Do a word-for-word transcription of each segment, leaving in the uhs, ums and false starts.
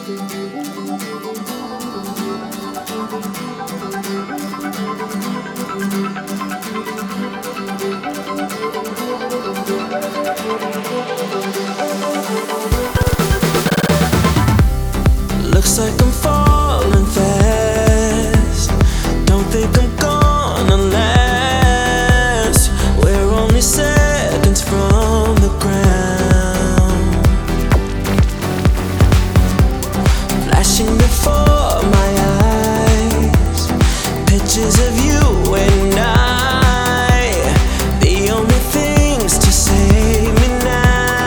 Looks like I'm falling fast. Don't think I'm gonna last. We're only seconds from the ground. Flashing before my eyes, pictures of you and I, the only things to save me now.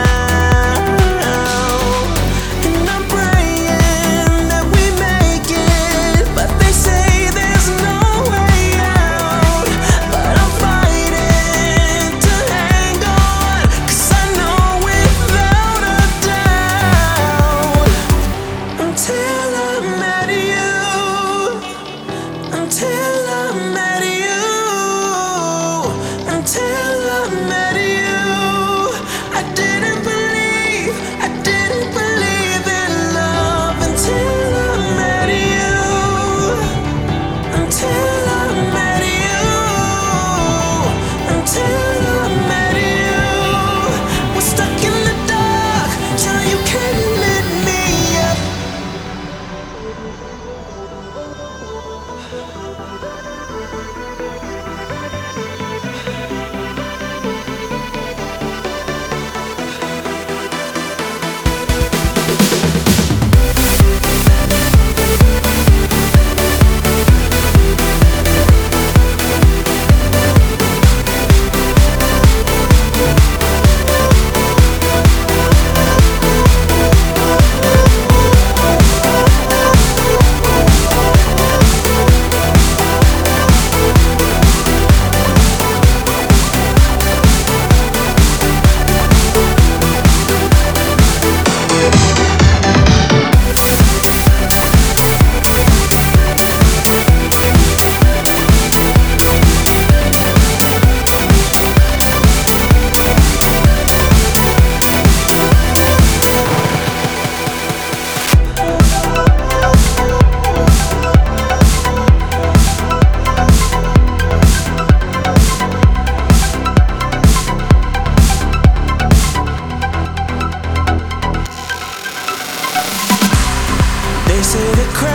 And I'm praying that we make it, but they say there's no way out. But I'm fighting to hang on, 'cause I know without a doubt, until I met you, until I met you, until I met you, I didn't believe, I didn't believe in love until I met you, until I met you, until I met you. We're stuck in the dark till you came and lit me up. They say the